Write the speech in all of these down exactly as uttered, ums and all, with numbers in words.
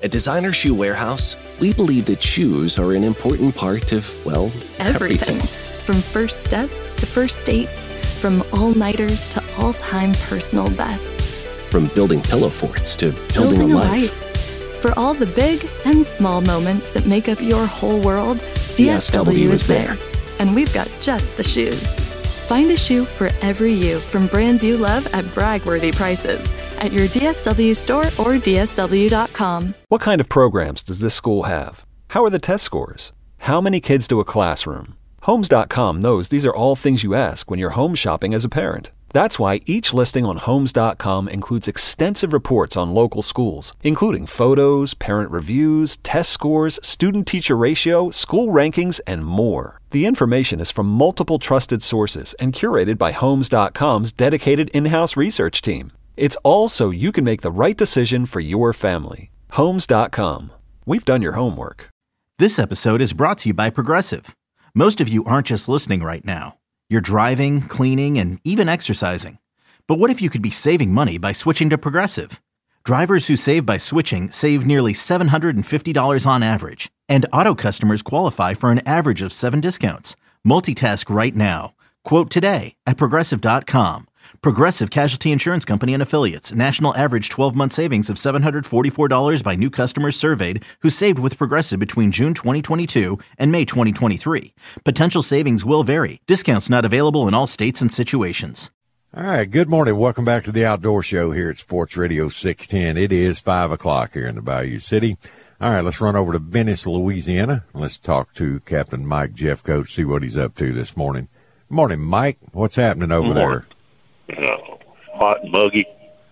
At Designer Shoe Warehouse, we believe that shoes are an important part of, well, everything. everything. From first steps to first dates, from all-nighters to all-time personal bests. From building pillow forts to building, Building a a life. life. For all the big and small moments that make up your whole world, D S W is there. And we've got just the shoes. Find a shoe for every you from brands you love at brag-worthy prices at your D S W store or D S W dot com. What kind of programs does this school have? How are the test scores? How many kids do a classroom? Homes dot com knows these are all things you ask when you're home shopping as a parent. That's why each listing on Homes dot com includes extensive reports on local schools, including photos, parent reviews, test scores, student-teacher ratio, school rankings, and more. The information is from multiple trusted sources and curated by Homes dot com's dedicated in-house research team. It's all so you can make the right decision for your family. Homes dot com. We've done your homework. This episode is brought to you by Progressive. Most of you aren't just listening right now. You're driving, cleaning, and even exercising. But what if you could be saving money by switching to Progressive? Drivers who save by switching save nearly seven hundred fifty dollars on average. And auto customers qualify for an average of seven discounts. Multitask right now. Quote today at Progressive dot com. Progressive Casualty Insurance Company and Affiliates. National average twelve-month savings of seven hundred forty-four dollars by new customers surveyed who saved with Progressive between June twenty twenty-two and May twenty twenty-three. Potential savings will vary. Discounts not available in all states and situations. All right, good morning. Welcome back to the Outdoor Show here at Sports Radio six ten. It is five o'clock here in the Bayou City. All right, let's run over to Venice, Louisiana. Let's talk to Captain Mike Jeffcoat, see what he's up to this morning. Good morning, Mike. What's happening over there? Uh, hot and muggy.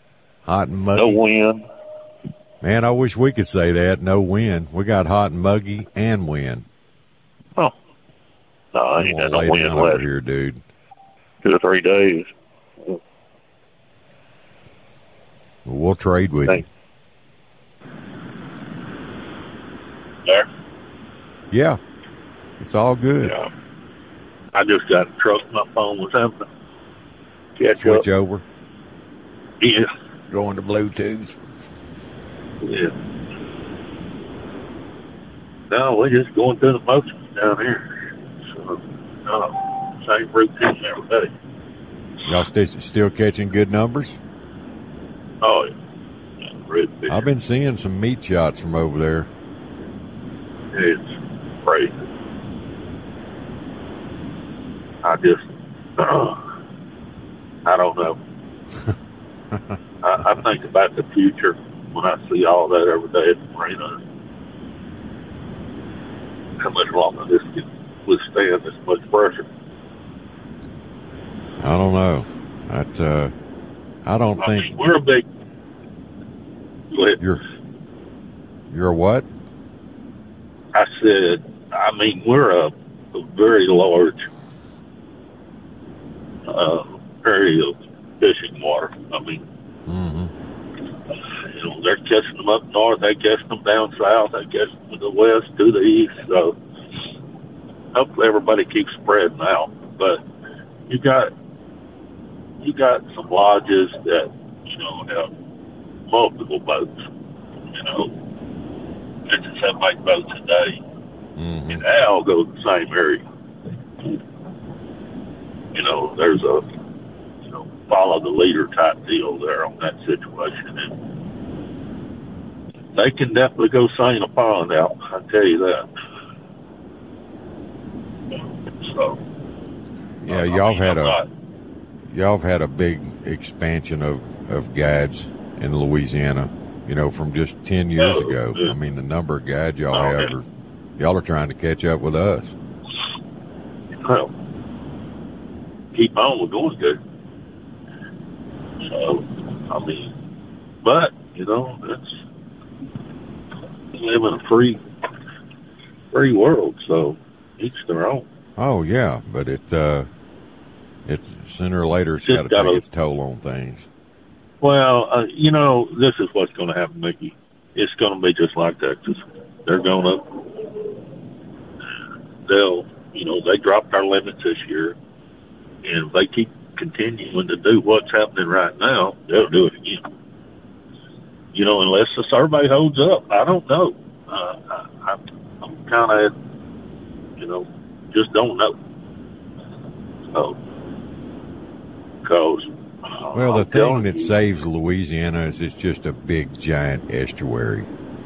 Hot and muggy. No wind. Man, I wish we could say that. No wind. We got hot and muggy and wind. Oh. No, I ain't got no lay wind down over left. here, dude. Two or three days. Well, we'll trade with Thanks. you. There. Yeah. It's all good. Yeah. I just got a truck. My phone was having to catch Switch up. over. Yeah. Going to Bluetooth. Yeah. No, we're just going through the motions down here. So, uh, same routine every day. Y'all st- still catching good numbers? Oh, yeah. Red fish. I've been seeing some meat shots from over there. It's crazy. I just, uh, I don't know. I, I think about the future when I see all that every day at the marina. How much longer this can withstand this much pressure? I don't know. That, uh, I don't I think mean, we're a big. Go ahead. you're. You're a what? I said, I mean, we're a, a very large uh, area of fishing water. I mean, Mm-hmm. you know, they're catching them up north, they catch them down south, they catch them to the west, to the east. So hopefully everybody keeps spreading out. But you got you got some lodges that, you know, have multiple boats. You know, it's just have eight boats a day. Mm-hmm. And they all go to the same area. You know, there's a, you know, follow the leader type deal there on that situation. And they can definitely go seine a pond out, I tell you that. So, Yeah, I y'all mean, had I'm a not- y'all have had a big expansion of, of guides in Louisiana. You know, from just ten years Oh, ago. yeah. I mean, the number of guides y'all Oh, have, yeah. are, y'all are trying to catch up with us. Well, keep on, we're going good. So, I mean, but, you know, that's, we live in a free, free world, so each their own. Oh yeah, but it uh, it's sooner or later it's Just got to gotta- take its toll on things. Well, uh, you know, this is what's going to happen, Mickey. It's going to be just like Texas. They're going to, they'll, you know, they dropped our limits this year, and if they keep continuing to do what's happening right now, they'll do it again. you know, unless the survey holds up, I don't know. Uh, I, I'm kind of, you know, just don't know. So, because uh, well, the I'm thing that you, saves Louisiana is it's just a big, giant estuary.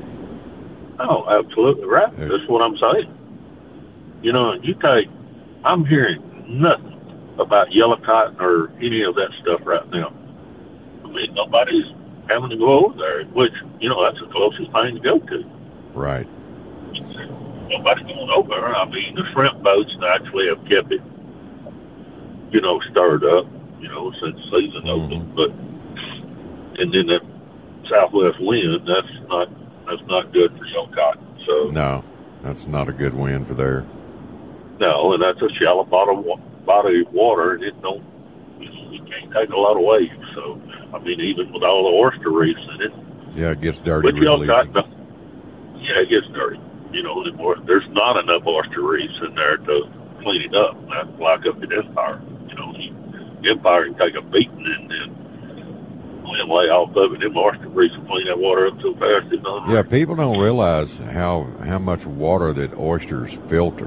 Oh, absolutely right. There's, That's what I'm saying. You know, you take, I'm hearing nothing about yellow cotton or any of that stuff right now. I mean, nobody's having to go over there, which, you know, that's the closest thing to go to. Right. Nobody's going over there. I mean, the shrimp boats actually have kept it, you know, stirred up, you know, since the season mm-hmm. opened. But, and then that southwest wind, that's not, that's not good for yellow cotton. So no, that's not a good wind for there. No, and that's a shallow bottom body of water, and it don't, you can't take a lot of waves. So, I mean, even with all the oyster reefs in it. Yeah, it gets dirty But really got, easy. Yeah, it gets dirty. You know, anymore. There's not enough oyster reefs in there to clean it up. That's like up at Empire. You know, Empire can take a beating and then wind way off of it. Them oyster reefs will clean that water up so fast it's not. Yeah, people don't realize how how much water that oysters filter.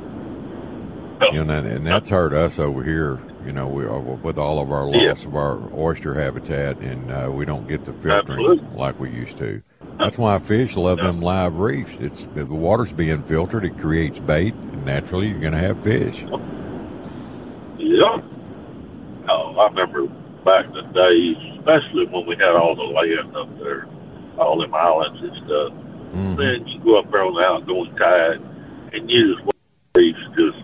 You know, and that's hurt us over here, you know, we, with all of our loss yeah. of our oyster habitat, and uh, we don't get the filtering Absolutely. like we used to. That's why fish love yeah. them live reefs. It's the water's being filtered, it creates bait, and naturally you're going to have fish. Yeah. Oh, I remember back in the days, especially when we had all the land up there, all them islands and stuff. Mm-hmm. Then you go up there on the outgoing tide, and you just reefs just,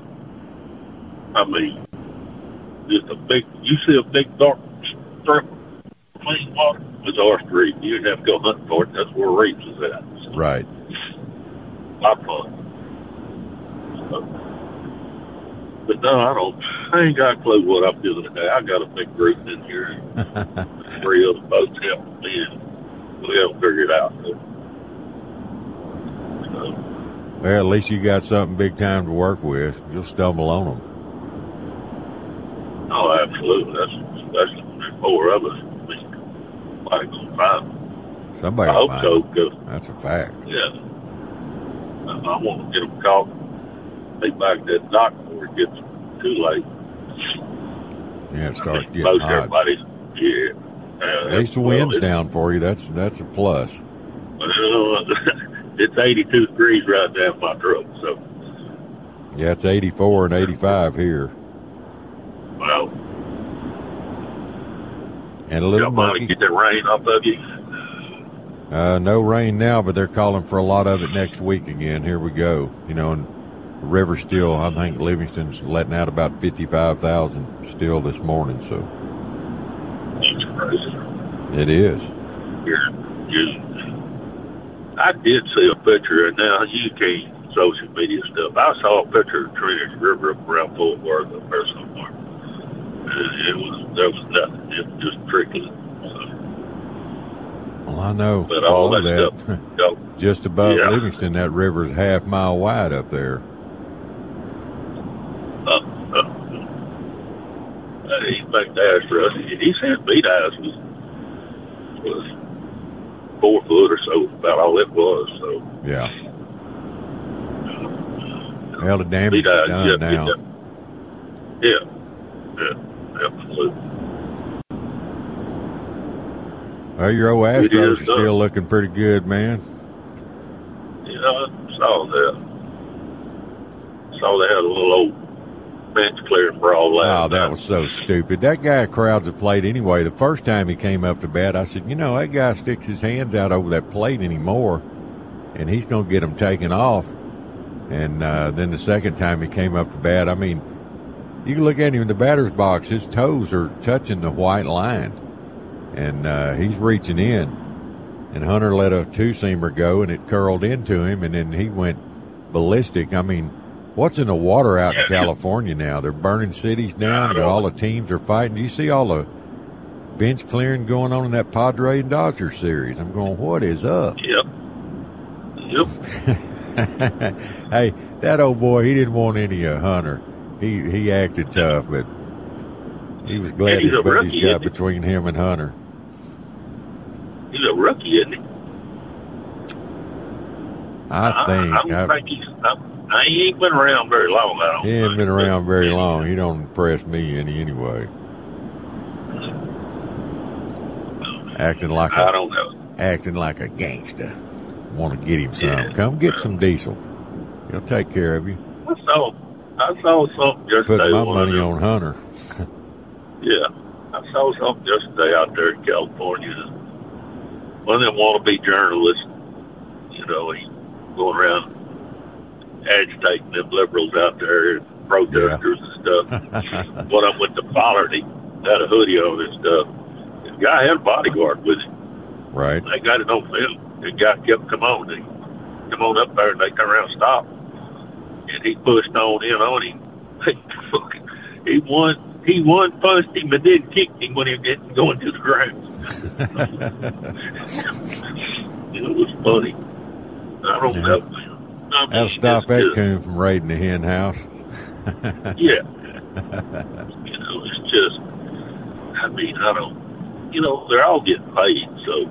I mean, just a big, you see a big dark strip of clean water, it's oyster reef. You didn't have to go hunting for it. That's where reefs is at. So, Right. a lot of fun. So, but no, I don't, I ain't got a clue what I'm doing today. I got a big group in here. Three other boats helping me, and we haven't figured it out. So, so, Well, at least you got something big time to work with. You'll stumble on them. oh, absolutely. That's, especially when there's four of us. I mean, somebody's going to find them. Somebody I will hope find so, them. because, That's a fact. yeah, I, I want to get them caught. They back that dock before it gets too late. Yeah, it starts I mean, getting most hot. everybody's, yeah. Uh, At least the well, wind's it's- down for you. That's that's a plus. Well, it's eighty-two degrees right down my truck, so, Yeah, it's eighty-four and eighty-five here. well, And a little y'all might muggy. get that rain off of you. Uh, no rain now, but they're calling for a lot of it next week again. Here we go. You know, and the river's still, I think Livingston's letting out about fifty-five thousand still this morning, so It's crazy. it is. You're, you, I did see a picture, and now you can't social media stuff. I saw a picture of Trinity River up around Fort Worth up there somewhere. And it was, there was nothing. It was just trickling. So, Well, I know. but all below that, that, stuff, you know, just above Yeah. Livingston, that river's half mile wide up there. uh, uh, he think the ice rush. He said beat ice was, was four foot or so, about all it was. So, Yeah. Well, the damage beat is ice, done yeah, now. yeah, yeah, absolutely. Well, your old It Astros are is done. still looking pretty good, man. Yeah, I saw that. Saw they had a little old bench clearing brawl last Oh, that night. was so stupid. That guy crowds the plate anyway. The first time he came up to bat, I said, you know, that guy sticks his hands out over that plate anymore, and he's going to get them taken off. And uh, then the second time he came up to bat, I mean, you can look at him in the batter's box. His toes are touching the white line, and uh, he's reaching in. And Hunter let a two-seamer go, and it curled into him, and then he went ballistic. I mean, what's in the water out in California now? They're burning cities down, and all the teams are fighting. Do you see all the bench clearing going on in that Padre and Dodger series? I'm going, what is up? Yep. Yep. Hey, that old boy, he didn't want any of Hunter. He he acted tough, but he was glad And he's his a buddies rookie, got isn't he? between him and Hunter. He's a rookie, isn't he? I think. I, I don't I, think he's. I, I he ain't been around very long. I don't. he ain't think. been around very long. He don't impress me any anyway. Acting like a, I don't know. acting like a gangster. Want to get him some? Yeah. Come get some diesel. He'll take care of you. I saw. I saw something yesterday. Put my one of money them- on Hunter. Yeah, I saw something yesterday out there in California. One of them wannabe journalists, you know, he going around agitating them liberals out there, and protesters and stuff. One of them went to Pollard, he had a hoodie on and stuff. The guy had a bodyguard with him. Right. They got it on film. The guy kept come on. They come on up there, and they turn around and stop. And he pushed on in on him. He won. He won, punched him, and then kicked him when he didn't go into the ground. It was funny. I don't Yeah. know. I mean, That'll stop it's that just- coon from raiding the hen house. Yeah. You know, it's just, I mean, I don't, you know, they're all getting paid, so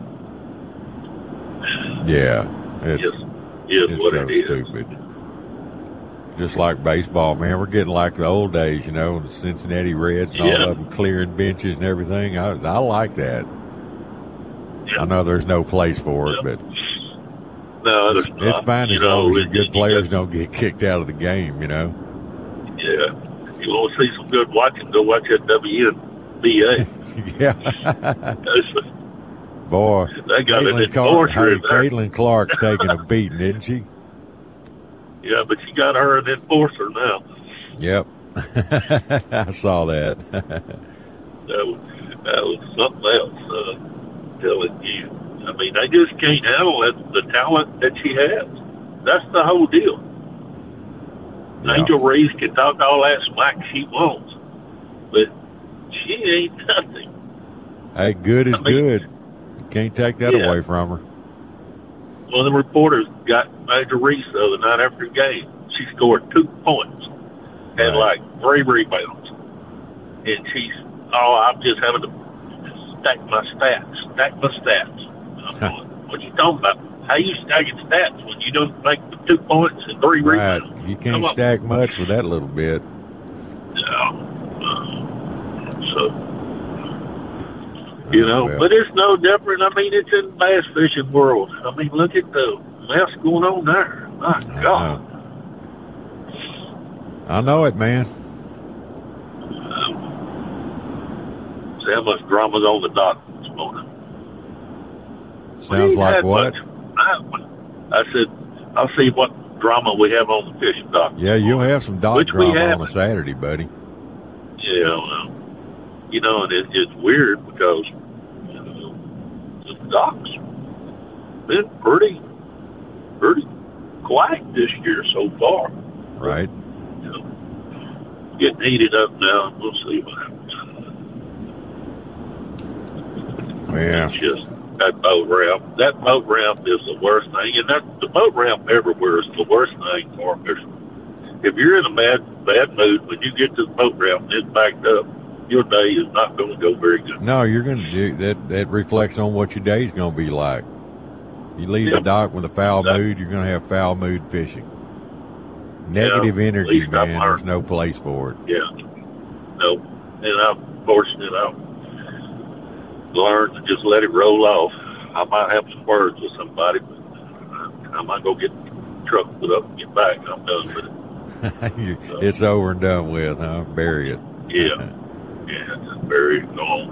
Yeah. It's, it's, it's, it's what so it is. stupid. Just like baseball, man. We're getting like the old days, you know, the Cincinnati Reds and Yeah. all of them clearing benches and everything. I, I like that. Yeah. I know there's no place for it, Yeah. but No, it's, there's it's not. fine You as know, long as your it- good you players got- don't get kicked out of the game, you know. Yeah. You want to see some good watching, go watch that W N B A. Yeah. That's- Boy, They got an Caitlin Clark, enforcer hey, in there. Caitlin Clark's taking a beating, isn't she? Yeah, but you got her an enforcer now. Yep. I saw that. That was, that was something else, uh, telling you. I mean, they just can't handle it, the talent that she has. That's the whole deal. Yeah. Angel Reese can talk all that smack she wants, but she ain't nothing. Hey, good is I mean- good. You can't take that Yeah. away from her. One of the reporters got Angel Reese the other night after the game. She scored two points and Right. like three rebounds. And she's, oh, I'm just having to stack my stats, stack my stats. I'm going, what are you talking about? How you stacking stats when you don't make the two points and three Right. rebounds? You Come can't on. stack much with that little bit. Yeah. Uh, so, you know, Well. but it's no different. I mean, it's in the bass fishing world. I mean, look at the mess going on there. My I God. know. I know it, man. See how much drama's on the dock this morning. We Sounds ain't like had what? much. I, I said, I'll see what drama we have on the fishing dock. Yeah, you'll have some dock Which we drama on a haven't. Saturday, buddy. Yeah, well, you know, and it, it's weird because you know, the dock's been pretty, pretty quiet this year so far. Right? You know, getting heated up now. We'll see what happens. Yeah. It's just that boat ramp. That boat ramp is the worst thing, and that the boat ramp everywhere is the worst thing for a fisherman. If you're in a bad bad mood when you get to the boat ramp and it's backed up, your day is not going to go very good. No, you're going to do that. That reflects on what your day's going to be like. You leave the Yep. dock with a foul Exactly. mood, you're going to have foul mood fishing. Negative Yeah, at energy, least I've man. learned. There's no place for it. Yeah. No. And I'm fortunate I've learned to just let it roll off. I might have some words with somebody, but I might go get the truck put up and get back. I'm done with it. It's over and done with, huh? Bury it. Yeah. Yeah, just bury it, go on.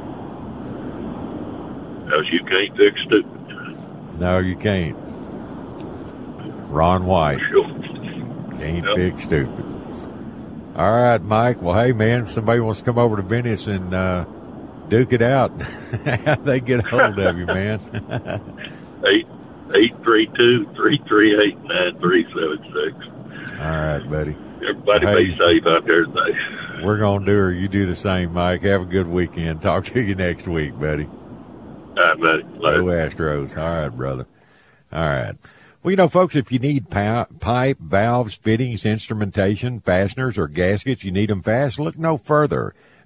Else you can't fix stupid. No, you can't. Ron White. Sure. Can't Yep. fix stupid. All right, Mike. Well, hey, man, if somebody wants to come over to Venice and uh, duke it out, they get a hold of you, man. Eight eight three two three three eight nine three seven six. All right, buddy. Everybody Hey. be safe out there today. We're going to do her. You do the same, Mike. Have a good weekend. Talk to you next week, buddy. All right, buddy. Later. Go Astros. All right, brother. All right. Well, you know, folks, if you need pa- pipe, valves, fittings, instrumentation, fasteners, or gaskets, you need them fast, look no further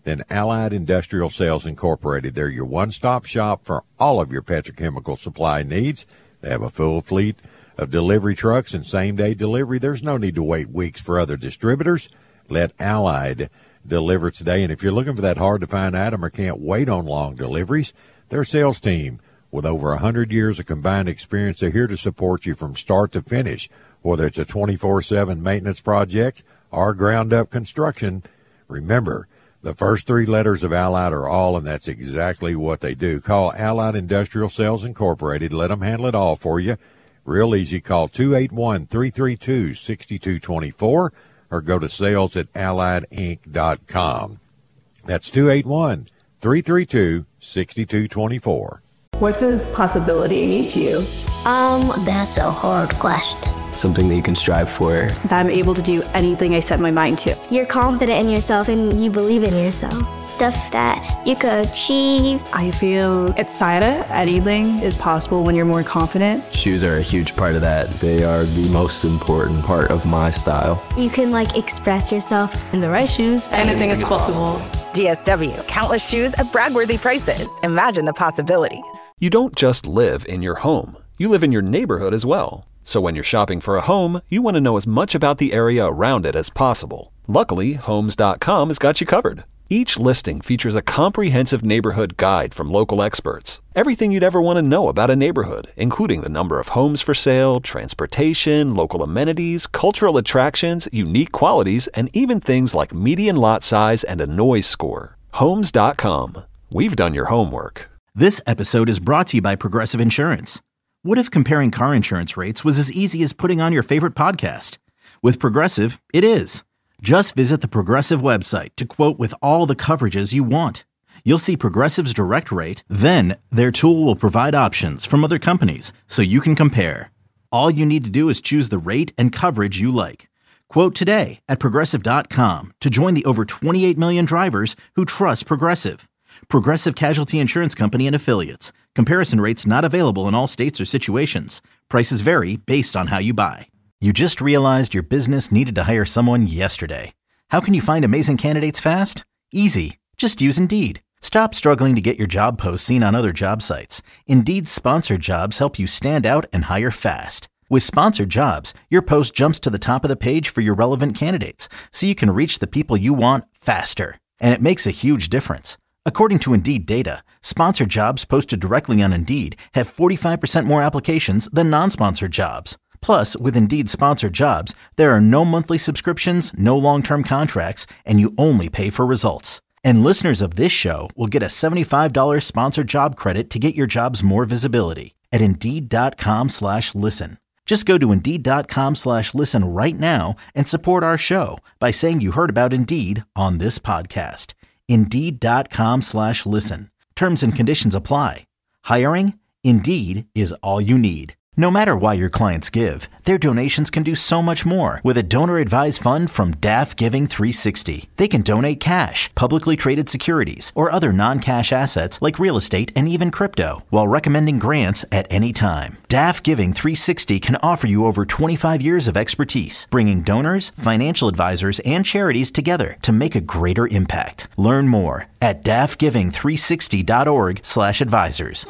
then Allied Industrial Sales Incorporated. They're your one-stop shop for all of your petrochemical supply needs. They have a full fleet of delivery trucks and same-day delivery. There's no need to wait weeks for other distributors. Let Allied deliver today. And if you're looking for that hard-to-find item or can't wait on long deliveries, their sales team, with over one hundred years of combined experience, they're here to support you from start to finish, whether it's a twenty-four seven maintenance project or ground-up construction. Remember, the first three letters of Allied are all, and that's exactly what they do. Call Allied Industrial Sales Incorporated. Let them handle it all for you. Real easy. Call two eight one, three three two, six two two four or go to sales at allied inc dot com. That's two eight one, three three two, six two two four. What does possibility mean to you? Um, that's a hard question. Something that you can strive for. That I'm able to do anything I set my mind to. You're confident in yourself and you believe in yourself. Stuff that you could achieve. I feel excited. Anything is possible when you're more confident. Shoes are a huge part of that. They are the most important part of my style. You can, like, express yourself. In the right shoes, anything is possible. D S W, countless shoes at brag-worthy prices. Imagine the possibilities. You don't just live in your home. You live in your neighborhood as well. So when you're shopping for a home, you want to know as much about the area around it as possible. Luckily, Homes dot com has got you covered. Each listing features a comprehensive neighborhood guide from local experts. Everything you'd ever want to know about a neighborhood, including the number of homes for sale, transportation, local amenities, cultural attractions, unique qualities, and even things like median lot size and a noise score. Homes dot com. We've done your homework. This episode is brought to you by Progressive Insurance. What if comparing car insurance rates was as easy as putting on your favorite podcast? With Progressive, it is. Just visit the Progressive website to quote with all the coverages you want. You'll see Progressive's direct rate, then their tool will provide options from other companies so you can compare. All you need to do is choose the rate and coverage you like. Quote today at Progressive dot com to join the over twenty-eight million drivers who trust Progressive. Progressive Casualty Insurance Company and Affiliates. Comparison rates not available in all states or situations. Prices vary based on how you buy. You just realized your business needed to hire someone yesterday. How can you find amazing candidates fast? Easy. Just use Indeed. Stop struggling to get your job posts seen on other job sites. Indeed's sponsored jobs help you stand out and hire fast. With sponsored jobs, your post jumps to the top of the page for your relevant candidates, so you can reach the people you want faster. And it makes a huge difference. According to Indeed data, sponsored jobs posted directly on Indeed have forty-five percent more applications than non-sponsored jobs. Plus, with Indeed sponsored jobs, there are no monthly subscriptions, no long-term contracts, and you only pay for results. And listeners of this show will get a seventy-five dollars sponsored job credit to get your jobs more visibility at Indeed.com slash listen. Just go to Indeed.com slash listen right now and support our show by saying you heard about Indeed on this podcast. Indeed.com slash listen. Terms and conditions apply. Hiring? Indeed is all you need. No matter why your clients give, their donations can do so much more with a donor-advised fund from D A F Giving three sixty. They can donate cash, publicly traded securities, or other non-cash assets like real estate and even crypto, while recommending grants at any time. D A F Giving three sixty can offer you over twenty-five years of expertise, bringing donors, financial advisors, and charities together to make a greater impact. Learn more at D A F giving three sixty dot org slash advisors.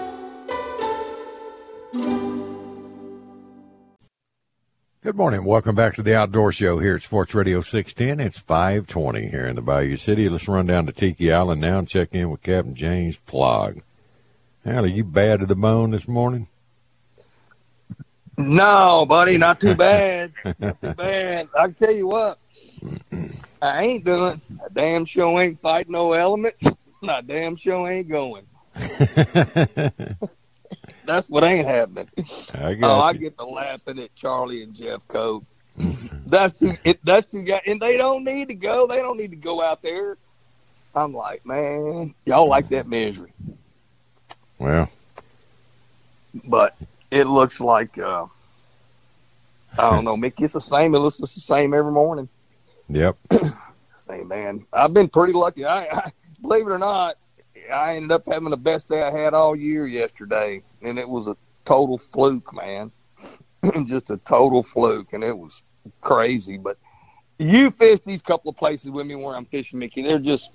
Good morning. Welcome back to the Outdoor Show here at Sports Radio six ten. It's five twenty here in the Bayou City. Let's run down to Tiki Island now and check in with Captain James Plog. Hal, are you bad to the bone this morning? No, buddy, not too bad. Not too bad. I can tell you what, I ain't doing. I damn sure ain't fighting no elements. I damn sure ain't going. That's what ain't happening. I oh, you. I get to laughing at Charlie and Jeff Cope. that's too. It, that's too guys, and they don't need to go. They don't need to go out there. I'm like, man, y'all like that misery. Well, but it looks like uh, I don't know, Mickey. It's the same. It looks the same every morning. Yep. Say, man, I've been pretty lucky. I, I believe it or not, I ended up having the best day I had all year yesterday, and it was a total fluke, man. Just a total fluke, and it was crazy. But you fished these couple of places with me where I'm fishing, Mickey. They're just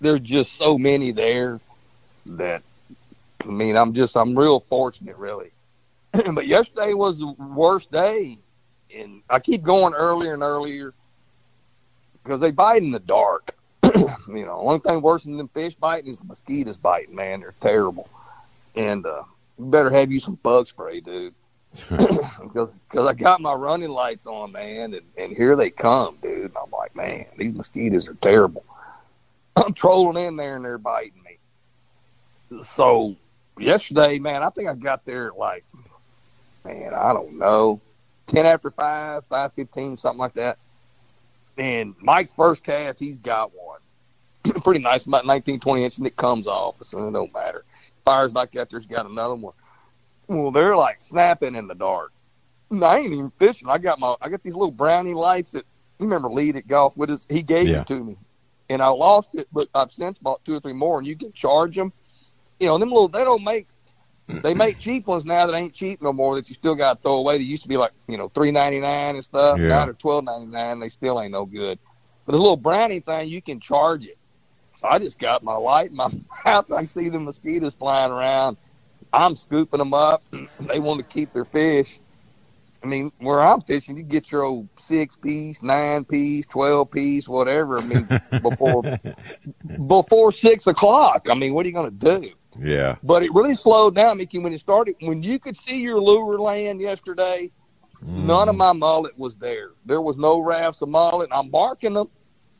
there's just so many there that, I mean, I'm just, I'm real fortunate, really. But yesterday was the worst day. And I keep going earlier and earlier because they bite in the dark. You know, one thing worse than them fish biting is the mosquitoes biting, man. They're terrible. And uh, you better have you some bug spray, dude. Because cause I got my running lights on, man, and, and here they come, dude. And I'm like, man, these mosquitoes are terrible. I'm trolling in there, and they're biting me. So yesterday, man, I think I got there at like, man, I don't know, ten after five, five fifteen, something like that. And Mike's first cast, he's got one. Pretty nice, about nineteen, twenty inch, and it comes off, so it don't matter. Fires back out there, he's got another one. Well, they're like snapping in the dark. And I ain't even fishing. I got my, I got these little brownie lights that, you remember Lee at golf with us? He gave yeah. it to me. And I lost it, but I've since bought two or three more, and you can charge them. You know, them little, they don't make, they make cheap ones now that ain't cheap no more that you still got to throw away. They used to be like, you know, three ninety-nine and stuff. Yeah. Now they're twelve ninety-nine. They still ain't no good. But this little brownie thing, you can charge it. So I just got my light in my mouth. I see the mosquitoes flying around. I'm scooping them up. They want to keep their fish. I mean, where I'm fishing, you get your old six piece, nine piece, twelve piece, whatever. I mean, before before six o'clock. I mean, what are you going to do? Yeah. But it really slowed down, Mickey, when it started. When you could see your lure land yesterday, mm. none of my mullet was there. There was no rafts of mullet. I'm marking them.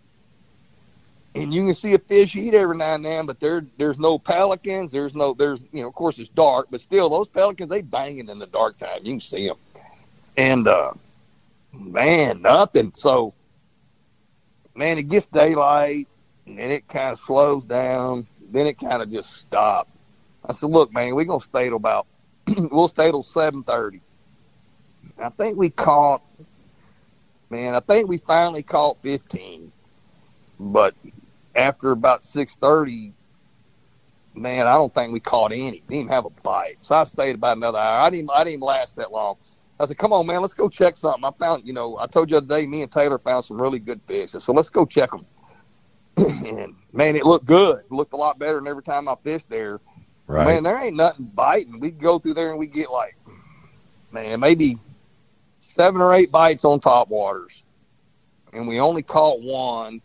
And you can see a fish eat every now and then, but there, there's no pelicans. There's no, there's, you know, of course it's dark, but still those pelicans, they banging in the dark time. You can see them. And, uh, man, nothing. So, man, it gets daylight and then it kind of slows down. Then it kind of just stopped. I said, look, man, we're going to stay till about, we'll stay till seven thirty. I think we caught, man, I think we finally caught fifteen. But after about six thirty, man, I don't think we caught any. We didn't even have a bite. So I stayed about another hour. I didn't, I didn't even last that long. I said, come on, man, let's go check something. I found, you know, I told you the other day, me and Taylor found some really good fish. So let's go check them. And, man, it looked good. It looked a lot better than every time I fished there. Right. Man, there ain't nothing biting. We go through there and we get like, man, maybe seven or eight bites on top waters. And we only caught one.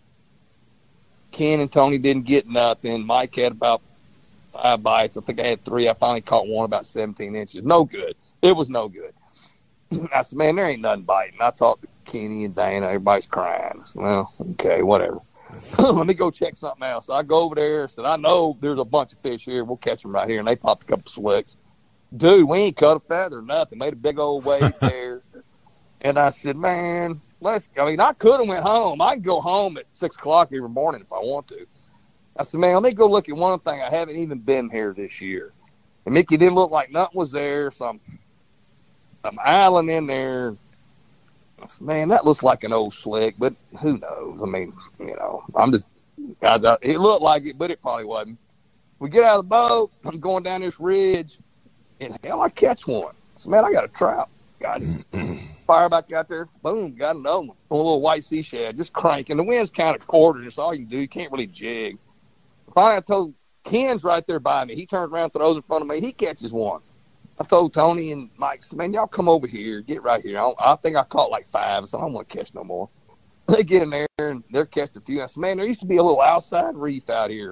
Ken and Tony didn't get nothing. Mike had about five bites. I think I had three. I finally caught one about seventeen inches. No good. It was no good. I said, man, there ain't nothing biting. I talked to Kenny and Dana. Everybody's crying. I said, well, okay, whatever. Let me go check something else. So I go over there and said, I know there's a bunch of fish here. We'll catch them right here. And they popped a couple slicks. Dude, we ain't cut a feather, nothing. Made a big old wave there. And I said, man, let's, I mean, I could have went home. I can go home at six o'clock every morning if I want to. I said, man, let me go look at one thing. I haven't even been here this year. And Mickey didn't look like nothing was there. So I'm, I'm island in there. I said, man, that looks like an old slick, but who knows? I mean, you know, I'm just, I, I, it looked like it, but it probably wasn't. We get out of the boat. I'm going down this ridge, and hell, I catch one. I said, man, I got a trout. Got it. Fire back out there. Boom, got another one. A little white sea shad, just cranking. The wind's kind of quartered. That's all you can do. You can't really jig. Finally, I told Ken's right there by me. He turns around, throws in front of me. He catches one. I told Tony and Mike, man, y'all come over here. Get right here. I, I think I caught like five, so I don't want to catch no more. They get in there, and they're catching a few. I said, man, there used to be a little outside reef out here.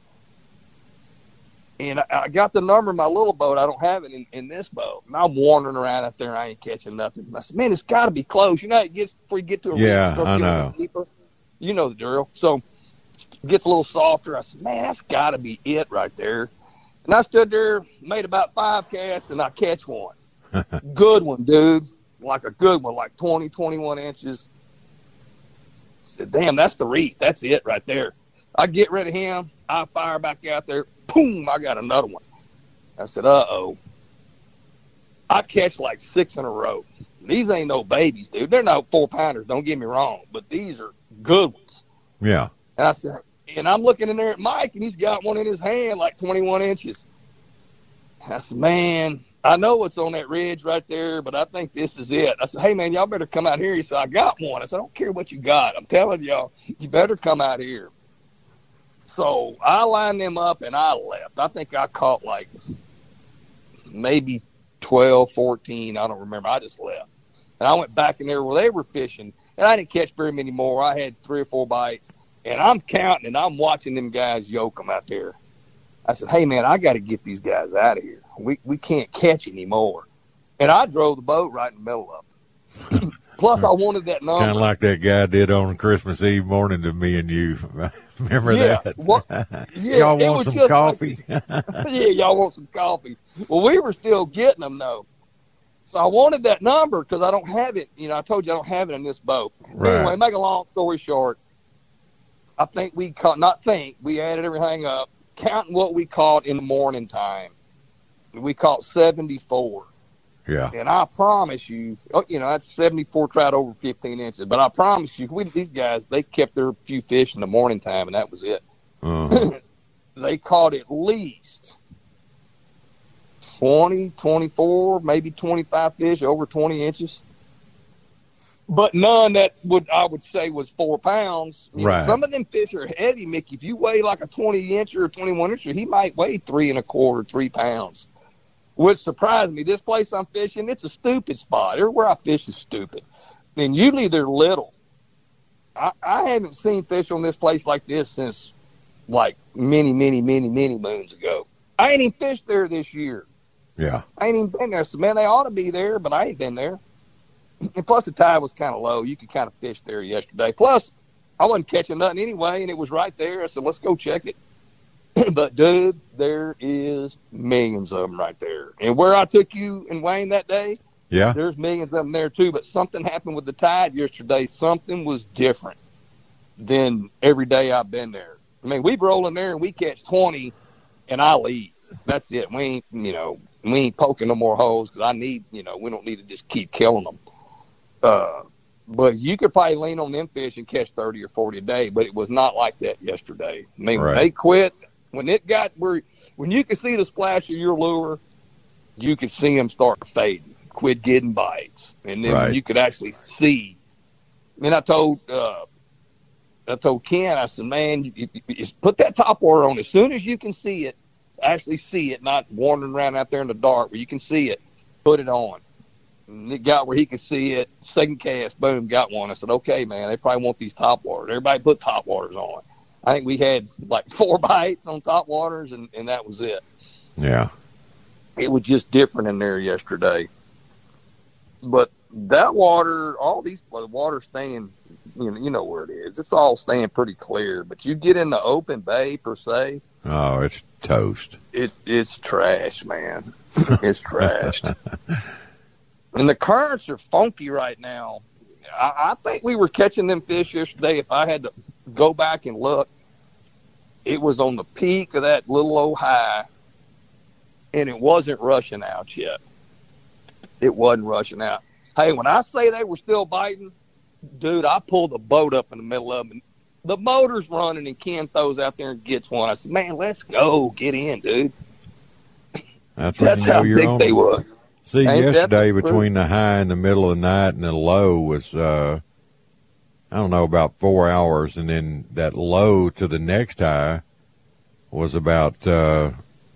And I, I got the number in my little boat. I don't have it in, in this boat. And I'm wandering around out there, and I ain't catching nothing. I said, man, it's got to be close. You know how it gets before you get to a yeah, reef. Yeah, I know. Deeper. You know the drill. So it gets a little softer. I said, man, that's got to be it right there. And I stood there, made about five casts, and I catch one. Good one, dude. Like a good one, like twenty, twenty-one inches. I said, damn, that's the reef. That's it right there. I get rid of him. I fire back out there. Boom, I got another one. I said, uh-oh. I catch like six in a row. These ain't no babies, dude. They're not four-pounders, don't get me wrong, but these are good ones. Yeah. And I said, and I'm looking in there at Mike, and he's got one in his hand like twenty-one inches. I said, man, I know what's on that ridge right there, but I think this is it. I said, hey, man, y'all better come out here. He said, I got one. I said, I don't care what you got. I'm telling y'all, you better come out here. So I lined them up and I left. I think I caught like maybe twelve, fourteen. I don't remember. I just left. And I went back in there where they were fishing, and I didn't catch very many more. I had three or four bites, and I'm counting, and I'm watching them guys yoke them out there. I said, hey, man, I got to get these guys out of here. We we can't catch anymore. And I drove the boat right in the middle of them. Plus, I wanted that number. Kind of like that guy did on Christmas Eve morning to me and you. Remember yeah, that? What, yeah, y'all want some coffee? Like, yeah, y'all want some coffee. Well, we were still getting them, though. So I wanted that number because I don't have it. You know, I told you I don't have it in this boat. Right. Anyway, make a long story short, I think we caught, not think, we added everything up, counting what we caught in the morning time. We caught seventy-four. Yeah. And I promise you, oh, you know, that's seventy-four trout over fifteen inches. But I promise you, we, these guys, they kept their few fish in the morning time, and that was it. Uh-huh. They caught at least twenty, twenty-four, maybe twenty-five fish over twenty inches. But none that would I would say was four pounds. You right. know, some of them fish are heavy, Mickey. If you weigh like a twenty-incher or twenty-one incher, he might weigh three and a quarter, three pounds. Which surprised me. This place I'm fishing, it's a stupid spot. Everywhere I fish is stupid. And usually they're little. I, I haven't seen fish on this place like this since like many, many, many, many moons ago. I ain't even fished there this year. Yeah. I ain't even been there. So, man, they ought to be there, but I ain't been there. And plus the tide was kind of low. You could kind of fish there yesterday. Plus, I wasn't catching nothing anyway, and it was right there. I said, let's go check it. But, dude, there is millions of them right there. And where I took you and Wayne that day, yeah, there's millions of them there too. But something happened with the tide yesterday. Something was different than every day I've been there. I mean, we roll in there and we catch twenty, and I leave. That's it. We ain't, you know, we ain't poking no more holes because I need, you know, we don't need to just keep killing them. Uh, but you could probably lean on them fish and catch thirty or forty a day, but it was not like that yesterday. I mean, right. when they quit, when it got where, when you could see the splash of your lure, you could see them start fading, quit getting bites. And then right. you could actually see. I mean, I told, uh, I told Ken, I said, man, you, you, you put that top water on as soon as you can see it, actually see it, not wandering around out there in the dark where you can see it, put it on. And it got where he could see it. Second cast, boom, got one. I said, okay, man, they probably want these top waters. Everybody put top waters on. I think we had like four bites on top waters, and, and that was it. Yeah. It was just different in there yesterday. But that water, all these the water staying, you know, you know where it is. It's all staying pretty clear. But you get in the open bay, per se. Oh, it's toast. It's it's trash, man. It's trashed. And the currents are funky right now. I, I think we were catching them fish yesterday. If I had to go back and look, it was on the peak of that little old high, and it wasn't rushing out yet. It wasn't rushing out. Hey, when I say they were still biting, dude, I pulled the boat up in the middle of them. The motor's running, and Ken throws out there and gets one. I said, man, let's go. Get in, dude. That's, when That's you know how you're big on they it. was. See, Ain't yesterday that between the high and the middle of the night and the low was, uh, I don't know, about four hours. And then that low to the next high was about, uh,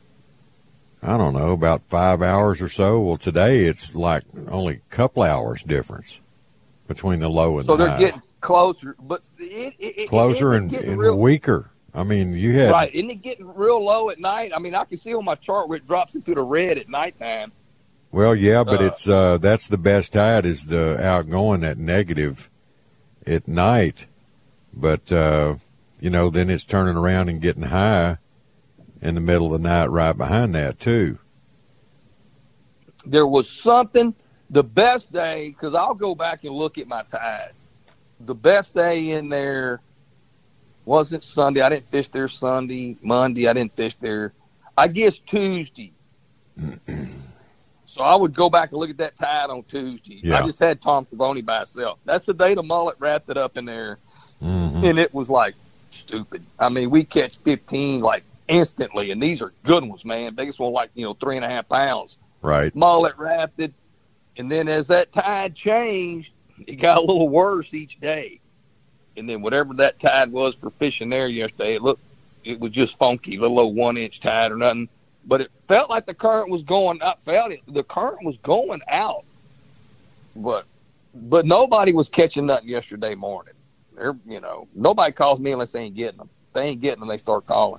I don't know, about five hours or so. Well, today it's like only a couple hours difference between the low and so the they're high. getting closer, but it, it, it, Closer it, and, and real, weaker. I mean, you had. Right. Isn't it getting real low at night? I mean, I can see on my chart where it drops into the red at nighttime. Well, yeah, but uh, it's uh, that's the best tide is the outgoing at negative at night. But, uh, you know, then it's turning around and getting high in the middle of the night right behind that, too. There was something, the best day, because I'll go back and look at my tides. The best day in there wasn't Sunday. I didn't fish there Sunday. Monday, I didn't fish there. I guess Tuesday. So I would go back and look at that tide on Tuesday. Yeah. I just had Tom Cavoni by himself. That's the day the mullet wrapped it up in there. Mm-hmm. And it was like stupid. I mean, we catch fifteen like instantly, and these are good ones, man. Biggest one like, you know, three and a half pounds. Right. Mullet wrapped it. And then as that tide changed, it got a little worse each day. And then whatever that tide was for fishing there yesterday, it looked it was just funky, a little old one inch tide or nothing. But it felt like the current was going. I felt it. The current was going out, but but nobody was catching nothing yesterday morning. They're, you know, nobody calls me unless they ain't getting them. If they ain't getting them, they start calling.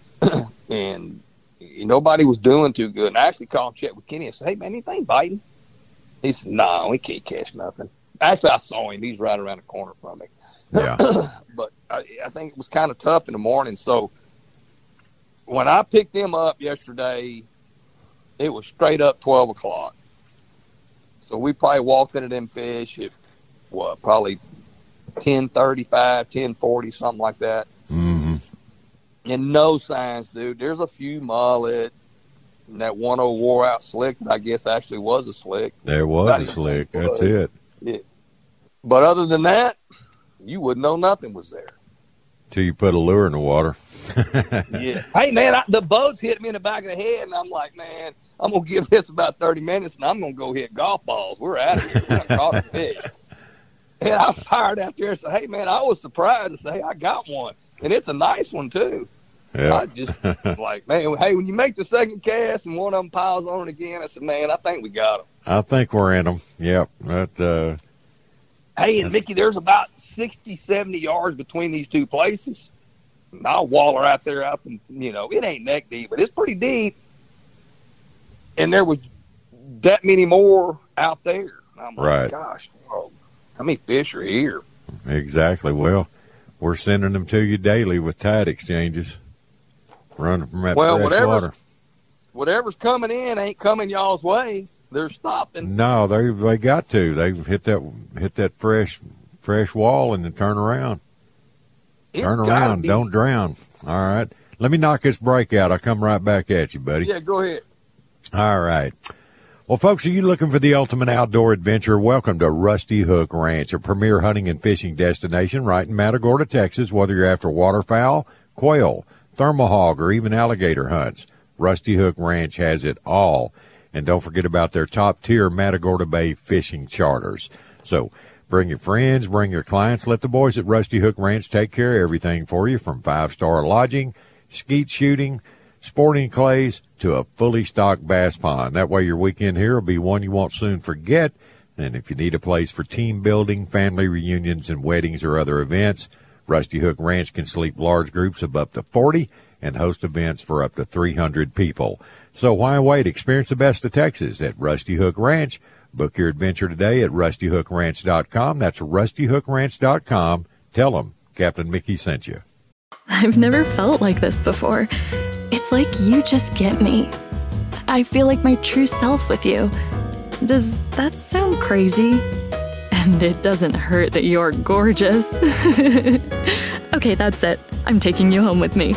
And nobody was doing too good. And I actually called Chet with Kenny and said, "Hey man, anything biting?" He said, "No, nah, we can't catch nothing." Actually, I saw him. He's right around the corner from me. Yeah. But I, I think it was kind of tough in the morning. So when I picked them up yesterday, it was straight up twelve o'clock. So we probably walked into them fish at, what, probably ten thirty-five, ten forty, something like that. Mm-hmm. And no signs, dude. There's a few mullet. And that one old wore out slick that I guess actually was a slick. There was a slick. That's it. Yeah. But other than that, you wouldn't know nothing was there. Till you put a lure in the water. Yeah. Hey, man, I, the boats hit me in the back of the head, and I'm like, man, I'm going to give this about thirty minutes, and I'm going to go hit golf balls. We're out of here. We're going to caught a fish. And I fired out there and said, hey, man, I was surprised to say, hey, I got one. And it's a nice one, too. Yeah. I just like, man, hey, when you make the second cast and one of them piles on it again, I said, man, I think we got them. I think we're in them. Yep. That, uh, hey, and Mickey, there's about sixty, seventy yards between these two places. And I'll waller out there, out the, you know, it ain't neck deep, but it's pretty deep. And there was that many more out there. And I'm like, right. Gosh, bro, how many fish are here? Exactly. Well, we're sending them to you daily with tide exchanges. Running from that well, fresh whatever's, water. Whatever's coming in ain't coming y'all's way. They're stopping. No, they they got to. They hit that hit that fresh fresh wall and then turn around. It's turn around. Be. Don't drown. All right. Let me knock this break out. I'll come right back at you, buddy. Yeah, go ahead. All right. Well, folks, are you looking for the ultimate outdoor adventure? Welcome to Rusty Hook Ranch, a premier hunting and fishing destination right in Matagorda, Texas. Whether you're after waterfowl, quail, thermal hog, or even alligator hunts, Rusty Hook Ranch has it all. And don't forget about their top-tier Matagorda Bay fishing charters. So bring your friends, bring your clients. Let the boys at Rusty Hook Ranch take care of everything for you, from five-star lodging, skeet shooting, sporting clays, to a fully stocked bass pond. That way your weekend here will be one you won't soon forget. And if you need a place for team building, family reunions, and weddings or other events, Rusty Hook Ranch can sleep large groups of up to forty and host events for up to three hundred people. So why wait? Experience the best of Texas at Rusty Hook Ranch. Book your adventure today at rusty hook ranch dot com. That's rusty hook ranch dot com. Tell them Captain Mickey sent you. I've never felt like this before. It's like you just get me. I feel like my true self with you. Does that sound crazy? And it doesn't hurt that you're gorgeous. Okay, that's it. I'm taking you home with me.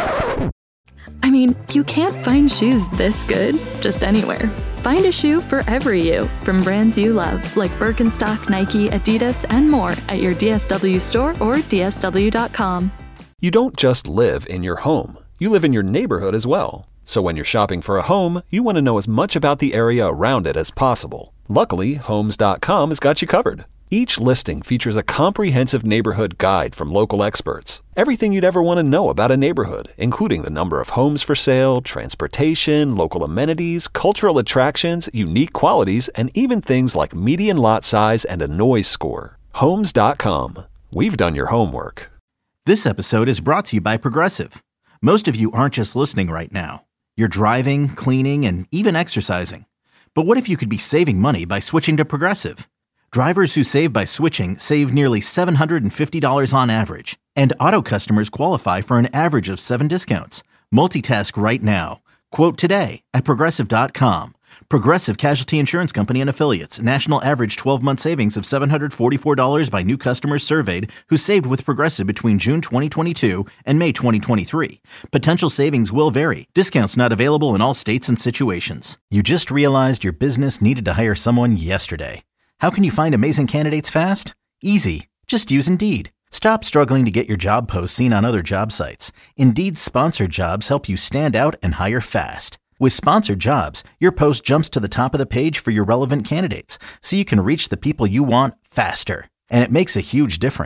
I mean, you can't find shoes this good just anywhere. Find a shoe for every you from brands you love, like Birkenstock, Nike, Adidas, and more at your D S W store or D S W dot com. You don't just live in your home. You live in your neighborhood as well. So when you're shopping for a home, you want to know as much about the area around it as possible. Luckily, Homes dot com has got you covered. Each listing features a comprehensive neighborhood guide from local experts. Everything you'd ever want to know about a neighborhood, including the number of homes for sale, transportation, local amenities, cultural attractions, unique qualities, and even things like median lot size and a noise score. Homes dot com. We've done your homework. This episode is brought to you by Progressive. Most of you aren't just listening right now. You're driving, cleaning, and even exercising. But what if you could be saving money by switching to Progressive? Drivers who save by switching save nearly seven hundred fifty dollars on average. And auto customers qualify for an average of seven discounts. Multitask right now. Quote today at progressive dot com. Progressive Casualty Insurance Company and Affiliates. National average twelve-month savings of seven hundred forty-four dollars by new customers surveyed who saved with Progressive between June twenty twenty-two and May twenty twenty-three. Potential savings will vary. Discounts not available in all states and situations. You just realized your business needed to hire someone yesterday. How can you find amazing candidates fast? Easy. Just use Indeed. Stop struggling to get your job posts seen on other job sites. Indeed's sponsored jobs help you stand out and hire fast. With sponsored jobs, your post jumps to the top of the page for your relevant candidates, so you can reach the people you want faster. And it makes a huge difference.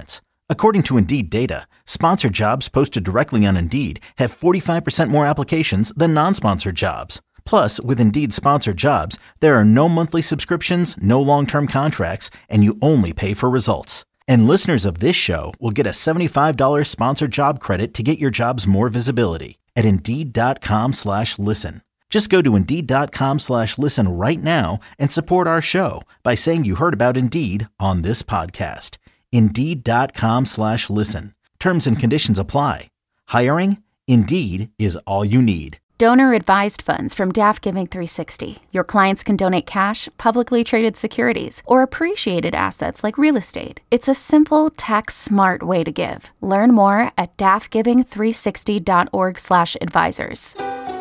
According to Indeed data, sponsored jobs posted directly on Indeed have forty-five percent more applications than non-sponsored jobs. Plus, with Indeed sponsored jobs, there are no monthly subscriptions, no long-term contracts, and you only pay for results. And listeners of this show will get a seventy-five dollars sponsored job credit to get your jobs more visibility at Indeed.com slash listen. Just go to Indeed.com slash listen right now and support our show by saying you heard about Indeed on this podcast. Indeed.com slash listen. Terms and conditions apply. Hiring? Indeed is all you need. Donor-advised funds from Daft Giving three sixty. Your clients can donate cash, publicly traded securities, or appreciated assets like real estate. It's a simple, tax-smart way to give. Learn more at daft giving three sixty dot org slash advisors.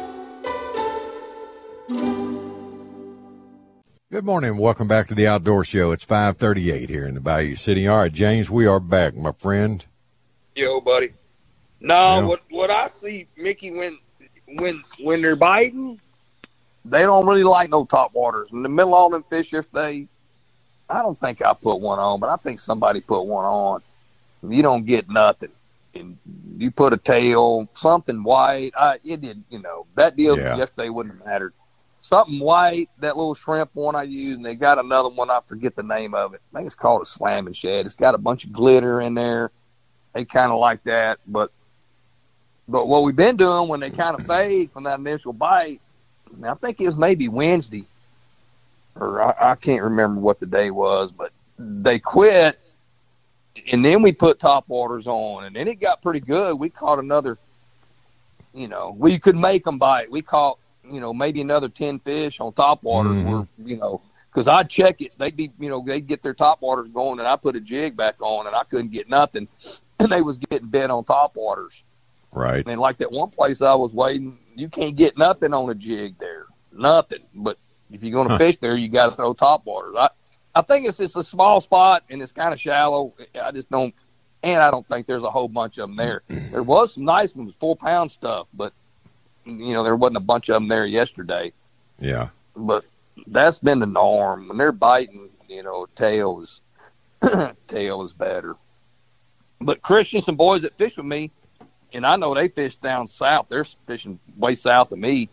Good morning. Welcome back to the Outdoor Show. It's five thirty-eight here in the Bayou City. All right, James, we are back, my friend. Yo, buddy. No, Yeah. what what I see, Mickey, when when when they're biting, they don't really like no top waters. In the middle of all them fish yesterday, I don't think I put one on, but I think somebody put one on. You don't get nothing. And you put a tail, something white. I it did, you know, that deal Yeah. yesterday wouldn't have mattered. Something white, that little shrimp one I used, and they got another one, I forget the name of it. I think it's called a slamming shad. It's got a bunch of glitter in there. They kind of like that. But but what we've been doing when they kind of fade from that initial bite, I think it was maybe Wednesday, or I, I can't remember what the day was, but they quit, and then we put top waters on, and then it got pretty good. We caught another, you know, we could make them bite. We caught, you know, maybe another ten fish on top waters. Mhm. Were, you know, because I'd check it. They'd be, you know, they'd get their top waters going, and I put a jig back on, and I couldn't get nothing. And they was getting bent on top waters. Right. And like that one place I was waiting, you can't get nothing on a jig there. Nothing. But if you're going to Huh. fish there, you got to throw top waters. I, I think it's just a small spot, and it's kind of shallow. I just don't, and I don't think there's a whole bunch of them there. There was some nice ones, four-pound stuff, but, you know, there wasn't a bunch of them there yesterday. Yeah. But that's been the norm. When they're biting, you know, tail is, tail is better. But Christian, some boys that fish with me, and I know they fish down south. They're fishing way south of me.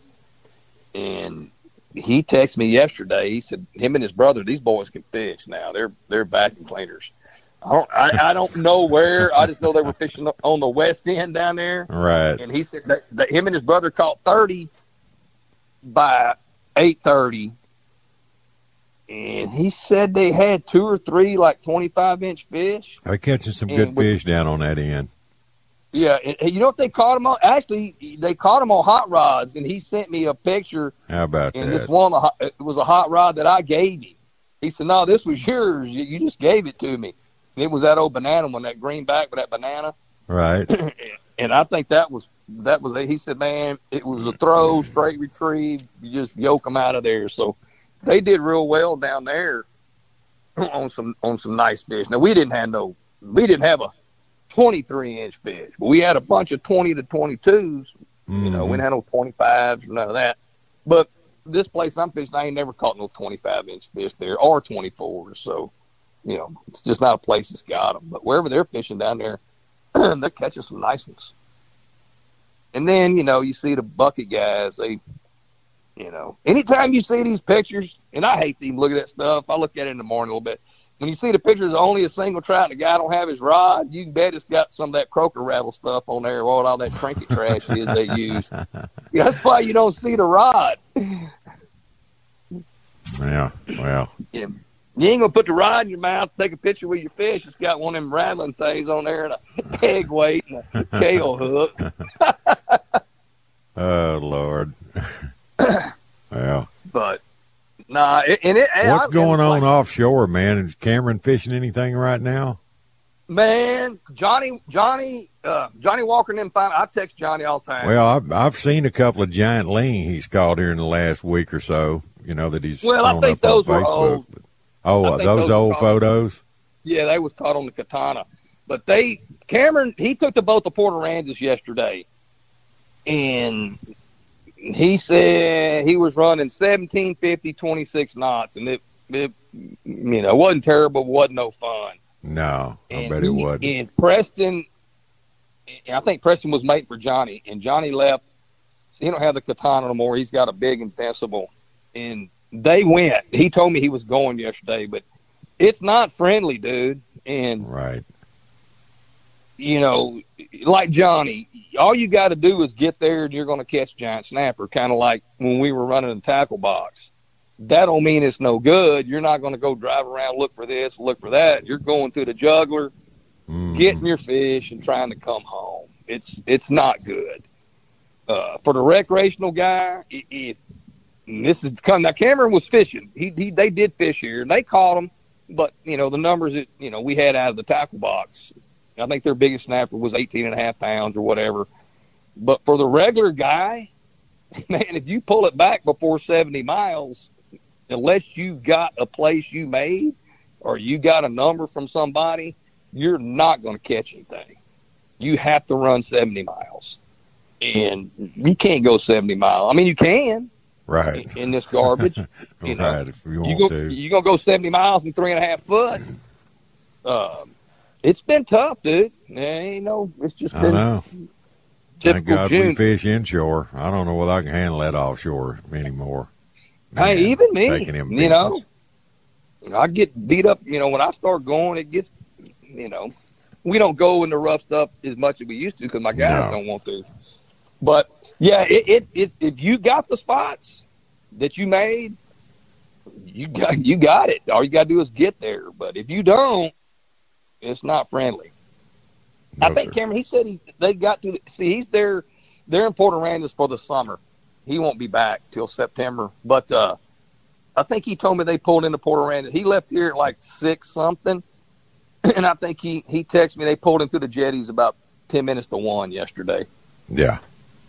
And he texted me yesterday. He said him and his brother, these boys can fish now. They're they're vacuum cleaners. I don't I, I don't know where. I just know they were fishing on the west end down there. Right. And he said that, that him and his brother caught thirty by eight thirty. And he said they had two or three like twenty-five inch fish. They're catching some And good we- fish down on that end. Yeah, and, and you know what they caught them on? Actually, they caught them on hot rods, and he sent me a picture. How about And that? this one, the hot- it was a hot rod that I gave him. He said, "No, this was yours. You, you just gave it to me." And it was that old banana one, that greenback with that banana. Right. And I think that was that was. He said, "Man, it was a throw, straight retrieve. You just yoke them out of there." So they did real well down there on some on some nice fish. Now we didn't have no, we didn't have a twenty-three inch fish, but we had a bunch of twenty to twenty-twos. You know, we didn't have no twenty-fives or none of that. But this place I'm fishing, I ain't never caught no twenty-five inch fish there or twenty-fours. So, you know, it's just not a place that's got them. But wherever they're fishing down there, they're catching some nice ones. And then, you know, you see the bucket guys, they, you know, anytime you see these pictures, and I hate to even look at that stuff, I look at it in the morning a little bit. When you see the pictures of only a single trout and the guy don't have his rod, you can bet it's got some of that croaker rattle stuff on there, what all that trinket trash is they use. Yeah, that's why you don't see the rod. Yeah, well. Yeah. You ain't going to put the rod in your mouth, take a picture with your fish. It's got one of them rattling things on there and an egg weight and a tail hook. Oh, Lord. Well. But, nah, it, and it. What's I, going on like, offshore, man? Is Cameron fishing anything right now? Man, Johnny, Johnny, uh, Johnny Walker and them find. I text Johnny all the time. Well, I've, I've seen a couple of giant ling he's caught here in the last week or so. You know that he's Well, I thrown think up on those were Facebook. old. Oh, I uh, think those, those were old old. photos. Yeah, they was caught on the katana. But they, Cameron, he took the boat to Port Aransas yesterday, and he said he was running seventeen fifty, twenty-six knots, and it, it you know, wasn't terrible, wasn't no fun. No. No, I and bet it he, wasn't. And Preston, I think Preston was mating for Johnny, and Johnny left. So he don't have the katana no more. He's got a big invincible, and they went. He told me he was going yesterday, but it's not friendly, dude. And right, you know, like Johnny, all you got to do is get there, and you're going to catch giant snapper. Kind of like when we were running the tackle box. That don't mean it's no good. You're not going to go drive around, look for this, look for that. You're going to the juggler, mm. getting your fish, and trying to come home. It's it's not good. Uh, for the recreational guy, if this is come now, Cameron was fishing. He, he they did fish here, and they caught him. But you know the numbers that you know we had out of the tackle box. I think their biggest snapper was eighteen and a half pounds or whatever. But for the regular guy, man, if you pull it back before seventy miles, unless you got a place you made or you got a number from somebody, you're not going to catch anything. You have to run seventy miles. And you can't go seventy miles. I mean, you can. Right. In, in this garbage. You know, right, if you want you go, to. You're going to go seventy miles in three and a half foot. Um, it's been tough, dude. You know, it's just been I know. Thank God June. we fish inshore. I don't know whether I can handle that offshore anymore. Man, hey, even me, you know, I get beat up, you know, when I start going, it gets, you know, we don't go in the rough stuff as much as we used to because my guys no. don't want to. But, yeah, it, it, it, if you got the spots that you made, you got you got it. All you got to do is get there. But if you don't, it's not friendly. No, I think, sir. Cameron, he said he they got to – see, he's there. They're in Port Aransas for the summer. He won't be back till September. But uh, I think he told me they pulled into Port Aransas. He left here at like six something. And I think he, he texted me they pulled into the jetties about ten minutes to one yesterday. Yeah.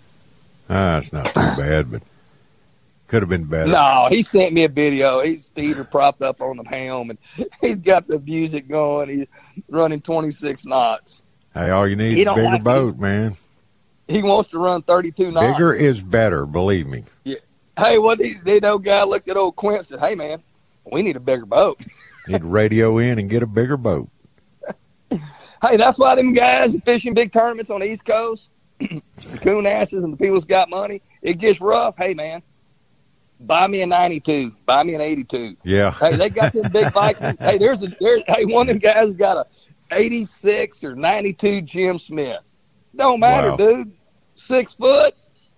Ah, it's not too bad, but could have been better. No, he sent me a video. His feet are propped up on the helm, and he's got the music going. He's running twenty-six knots. Hey, all you need is a bigger like boat, it. man. He wants to run thirty-two knots. Bigger is better, believe me. Yeah. Hey, what the they old guy looked at old Quint and said, "Hey, man, we need a bigger boat." Need to radio in and get a bigger boat. Hey, that's why them guys are fishing big tournaments on the East Coast, the coon asses and the people that's got money, it gets rough. Hey, man, buy me a ninety-two. Buy me an eighty-two. Yeah. Hey, they got them big Vikings. Hey, there's a there's, hey, one of them guys has got a eighty-six or ninety-two Jim Smith. Don't matter, wow. dude. Six foot,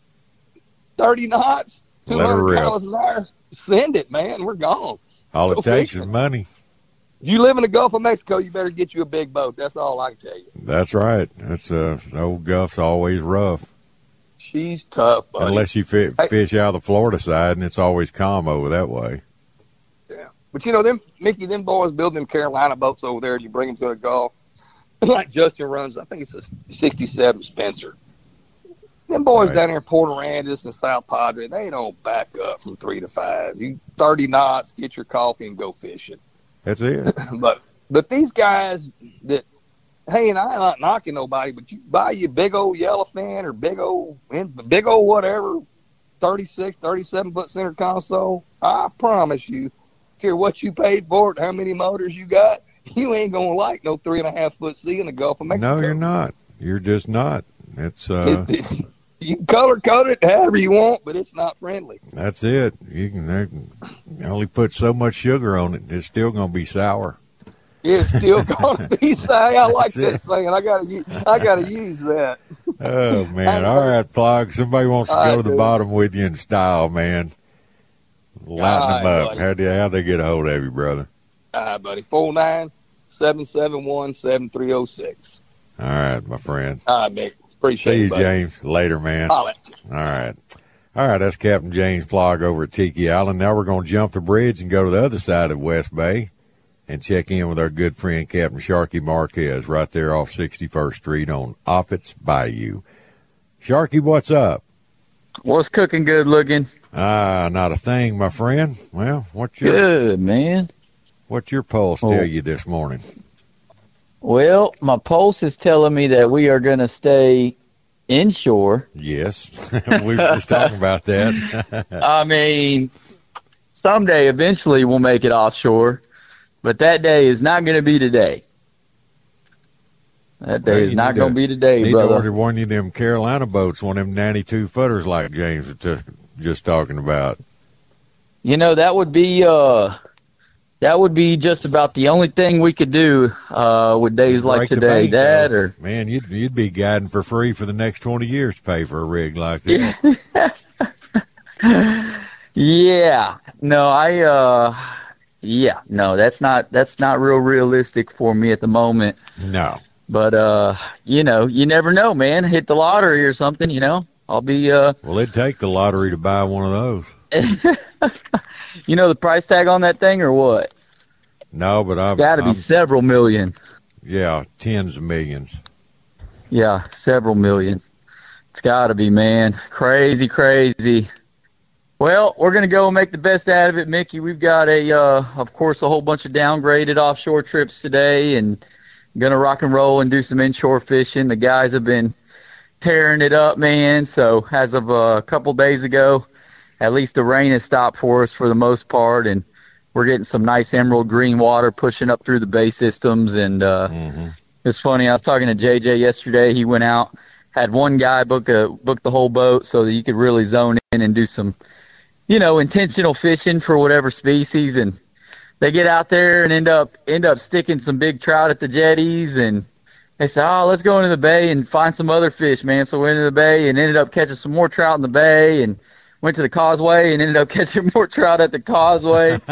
thirty knots, two hundred miles an hour. Send it, man. We're gone. All it takes is money. You live in the Gulf of Mexico, you better get you a big boat. That's all I can tell you. That's right. That's uh, the old Gulf's always rough. She's tough, buddy. Unless you fi- hey. fish out of the Florida side, and it's always calm over that way. Yeah. But, you know, them Mickey, them boys build them Carolina boats over there, and you bring them to the Gulf. Like Justin runs, I think it's a sixty-seven Spencer. Them boys right. down there in Port Aransas and South Padre, they don't back up from three to five. You thirty knots, get your coffee, and go fishing. That's it. but but these guys that, hey, and I'm not knocking nobody, but you buy you big old yellowfin or big old, big old whatever, thirty-six, thirty-seven foot center console, I promise you, care what you paid for it, how many motors you got, you ain't going to like no three and a half foot sea in the Gulf of Mexico. No, you're not. You're just not. It's uh. It, it, you can color code it however you want, but it's not friendly. That's it. You can only put so much sugar on it. It's still going to be sour. It's still going to be sour. I like that saying. I got to I got to use that. Oh, man. All right, Plog. Somebody wants to go to the bottom with you in style, man. Lighten them up. How do how they get a hold of you, brother? All right, buddy. four nine, seven seven one, seven three oh six. All right, my friend. All right, Mick. Appreciate See you, it, buddy. James. Later, man. All right. All right, that's Captain James Plog over at Tiki Island. Now we're going to jump the bridge and go to the other side of West Bay and check in with our good friend Captain Sharky Marquez right there off sixty-first Street on Offutt's Bayou. Sharky, what's up? What's cooking good looking? Ah, not a thing, my friend. Well, what's your good, man? What's your pulse oh. tell you this morning? Well, my pulse is telling me that we are going to stay inshore. Yes, we were just talking about that. I mean, someday, eventually, we'll make it offshore, but that day is not going to be today. That day Well, is you not need going to be today, need brother. to order one of them Carolina boats, one of them ninety-two footers like James was t- just talking about. You know, that would be uh, that would be just about the only thing we could do uh, with days like Break the today. bank, That though. or Man, you'd, you'd be guiding for free for the next twenty years to pay for a rig like this. yeah, no, I uh, yeah, no, that's not that's not real realistic for me at the moment. No. But uh, you know, you never know, man. Hit the lottery or something, you know. I'll be uh. Well, it'd take the lottery to buy one of those. You know the price tag on that thing or what? No, but I've It's got to be I'm- several million. Yeah, tens of millions. Yeah, several million. It's got to be, man. Crazy, crazy. Well, we're going to go and make the best out of it, Mickey. We've got, a, uh, of course, a whole bunch of downgraded offshore trips today, and going to rock and roll and do some inshore fishing. The guys have been tearing it up, man. So as of uh, a couple days ago, at least the rain has stopped for us for the most part, and we're getting some nice emerald green water pushing up through the bay systems. And uh, mm-hmm. It's funny, I was talking to J J yesterday. He went out, had one guy book a book the whole boat so that you could really zone in and do some, you know, intentional fishing for whatever species. And they get out there and end up end up sticking some big trout at the jetties. And they say, oh, let's go into the bay and find some other fish, man. So we went into the bay and ended up catching some more trout in the bay, and went to the causeway and ended up catching more trout at the causeway.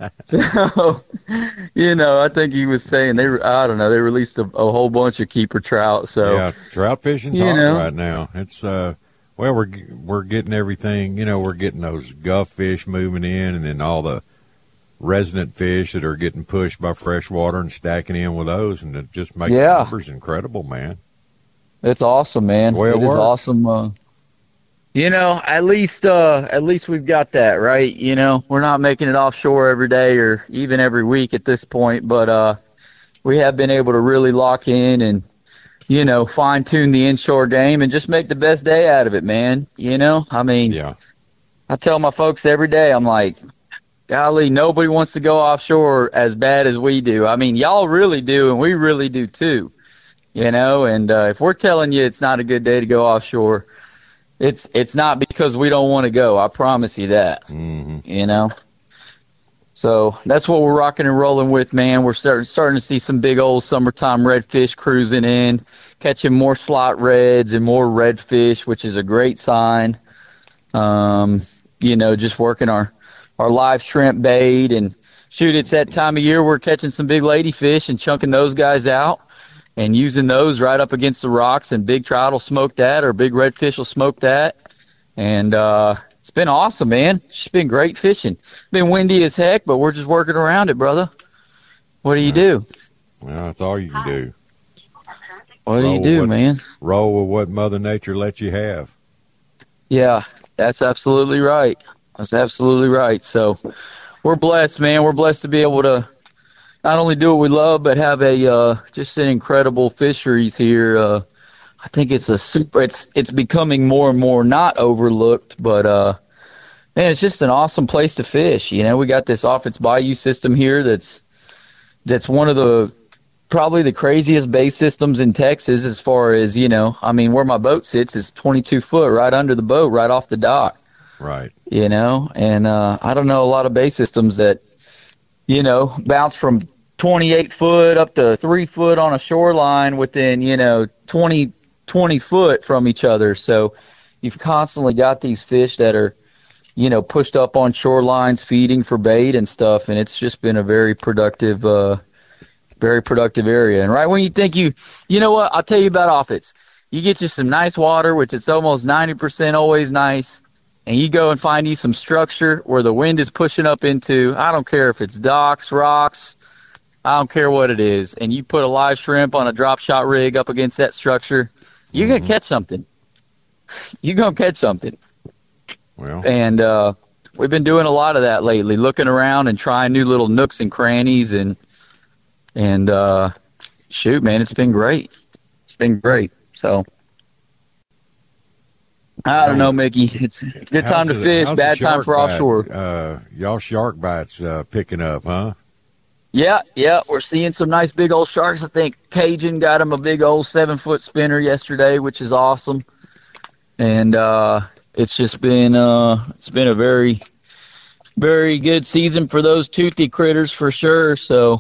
So, you know, I think he was saying they, I don't know, they released a, a whole bunch of keeper trout. So yeah, trout fishing's you hot know. right now. It's uh, well, we're we're getting everything. You know, we're getting those guff fish moving in, and then all the resident fish that are getting pushed by fresh water and stacking in with those, and it just makes Yeah. the numbers incredible, man. It's awesome, man. The way it It is works. awesome. Uh, you know, at least uh, at least we've got that, right? You know, we're not making it offshore every day or even every week at this point, but uh, we have been able to really lock in and, you know, fine tune the inshore game and just make the best day out of it, man. You know, I mean, Yeah. I tell my folks every day, I'm like, golly, nobody wants to go offshore as bad as we do. I mean, y'all really do, and we really do too. You know, and uh, if we're telling you it's not a good day to go offshore, it's it's not because we don't want to go. I promise you that. Mm-hmm. You know, so that's what we're rocking and rolling with, man. We're starting starting to see some big old summertime redfish cruising in, catching more slot reds and more redfish, which is a great sign. Um, you know, just working our our live shrimp bait, and shoot, it's that time of year we're catching some big ladyfish and chunking those guys out and using those right up against the rocks, and big trout will smoke that, or big redfish will smoke that. And uh, it's been awesome, man. It's just been great fishing. Been windy as heck, but we're just working around it, brother. What do you do? Well, that's all you can do. What do Roll you with do, what- man? Roll with what Mother Nature lets you have. Yeah, that's absolutely right. That's absolutely right. So we're blessed, man. We're blessed to be able to not only do what we love, but have a uh, just an incredible fisheries here. Uh, I think it's a super. It's it's becoming more and more not overlooked, but uh, man, it's just an awesome place to fish. You know, we got this Offits Bayou system here. That's that's one of the probably the craziest bay systems in Texas, as far as, you know. I mean, where my boat sits is twenty-two foot right under the boat, right off the dock. Right. You know, and uh, I don't know a lot of bay systems that, you know, bounce from twenty-eight foot up to three foot on a shoreline within, you know, twenty, twenty foot from each other. So you've constantly got these fish that are, you know, pushed up on shorelines feeding for bait and stuff. And it's just been a very productive, uh, very productive area. And right when you think you, you know what, I'll tell you about Offits. You get you some nice water, which it's almost ninety percent always nice. And you go and find you some structure where the wind is pushing up into, I don't care if it's docks, rocks, I don't care what it is. And you put a live shrimp on a drop shot rig up against that structure, you're mm-hmm. going to catch something. You're going to catch something. Well, And uh, we've been doing a lot of that lately, looking around and trying new little nooks and crannies. And, and uh, shoot, man, it's been great. It's been great. So I don't know, Mickey. It's a good time to How's the- fish, how's the bad time shark for bite? offshore. Uh, y'all shark bites uh, picking up, huh? Yeah, yeah, we're seeing some nice big old sharks. I think Cajun got him a big old seven-foot spinner yesterday, which is awesome. And uh, it's just been uh, it's been a very, very good season for those toothy critters for sure. So,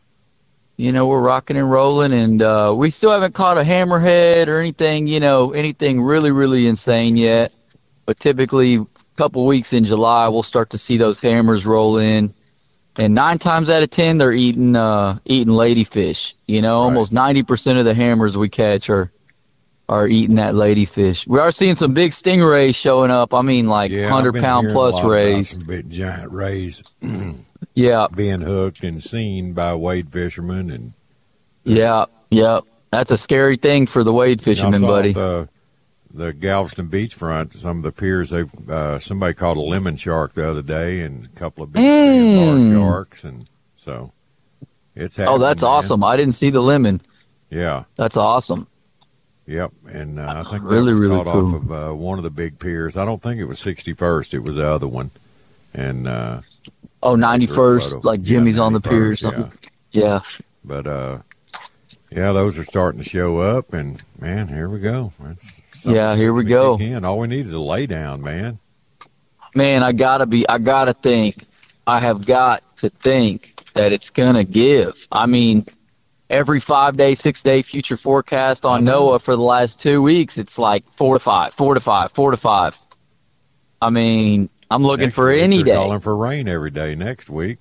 you know, we're rocking and rolling, and uh, we still haven't caught a hammerhead or anything, you know, anything really, really insane yet. But typically, a couple weeks in July, we'll start to see those hammers roll in. And nine times out of ten, they're eating uh, eating ladyfish. You know, right. Almost ninety percent of the hammers we catch are are eating that ladyfish. We are seeing some big stingrays showing up. I mean, like yeah, hundred pound plus rays. Some big giant rays. Yeah, being hooked and seen by wade fishermen, and yeah, yeah, that's a scary thing for the wade fishermen, buddy. The, the Galveston beachfront, some of the piers, they've uh, somebody caught a lemon shark the other day, and a couple of big mm. sandbar sharks, and so it's happening. Oh, that's man. awesome! I didn't see the lemon. Yeah, that's awesome. Yep, and uh, I think really, that was really caught cool. off of uh, one of the big piers. I don't think it was sixty-first; it was the other one, and. Uh, Oh, ninety-first, like Jimmy's yeah, on the pier or something. Yeah. yeah. But, uh, yeah, those are starting to show up, and, man, here we go. Yeah, here we go. All we need is a lay down, man. Man, I got to be, I got to think, I have got to think that it's going to give. I mean, every five-day, six-day future forecast on NOAA for the last two weeks, it's like four to five, four to five, four to five. I mean... I'm looking next for week, any they're day. Calling for rain every day next week.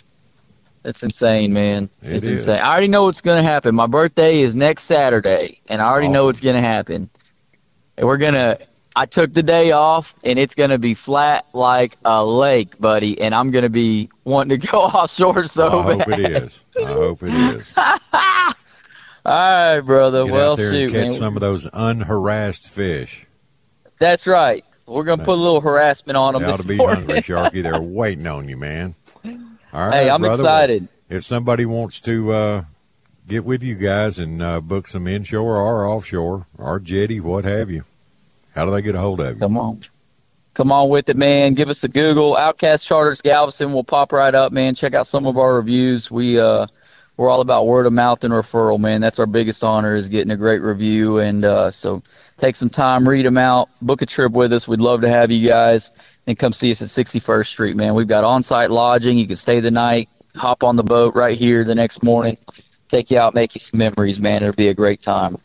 That's insane, man. It it's is. insane. I already know what's going to happen. My birthday is next Saturday, and I already awesome. know what's going to happen. And we're going to – I took the day off, and it's going to be flat like a lake, buddy, and I'm going to be wanting to go offshore so I bad. hope it is. I hope it is. All right, brother. Get well, out there shoot, and catch man. some of those unharassed fish. That's right. We're going to put a little harassment on them They this ought to be morning. hungry, Sharky. They're waiting on you, man. All right, hey, I'm brother. excited. Well, if somebody wants to uh, get with you guys and uh, book some inshore or offshore or jetty, what have you, how do they get a hold of you? Come on. Come on with it, man. Give us a Google. Outcast Charters Galveston will pop right up, man. Check out some of our reviews. We, uh, we're all about word of mouth and referral, man. That's our biggest honor is getting a great review. And uh, so take some time, read them out, book a trip with us. We'd love to have you guys. And come see us at sixty-first Street, man. We've got on-site lodging. You can stay the night, hop on the boat right here the next morning, take you out, make you some memories, man. It'll be a great time.